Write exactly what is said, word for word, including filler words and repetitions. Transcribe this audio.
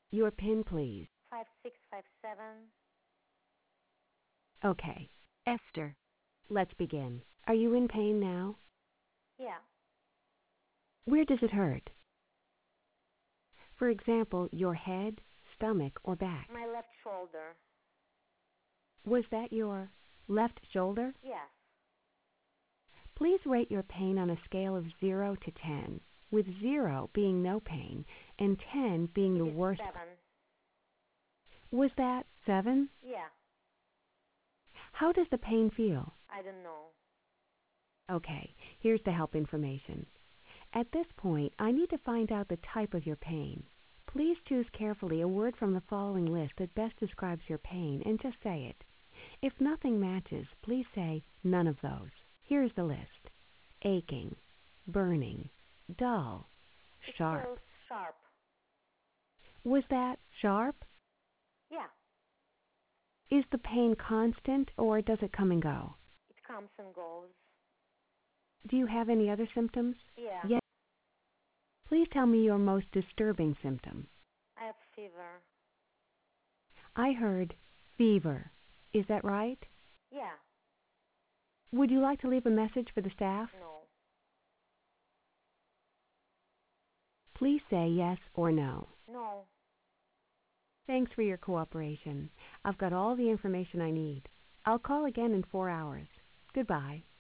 Your PIN, please. Five six five seven. Okay. Esther, let's begin. Are you in pain now? Yeah. Where does it hurt? For example, your head, stomach, or back. My left shoulder. Was that your left shoulder? Yes. Please rate your pain on a scale of zero to ten, with zero being no pain and ten being It the is worst. seven. Was that seven? Yeah. How does the pain feel? I don't know. Okay, here's the help information. At this point, I need to find out the type of your pain. Please choose carefully a word from the following list that best describes your pain and just say it. If nothing matches, please say none of those. Here's the list. Aching, burning, dull, It sharp. feels sharp. Was that sharp? Yeah. Is the pain constant or does it come and go? It comes and goes. Do you have any other symptoms? Yeah. Yes. Please tell me your most disturbing symptom. I have fever. I heard fever. Is that right? Yeah. Would you like to leave a message for the staff? No. Please say yes or no. No. Thanks for your cooperation. I've got all the information I need. I'll call again in four hours. Goodbye.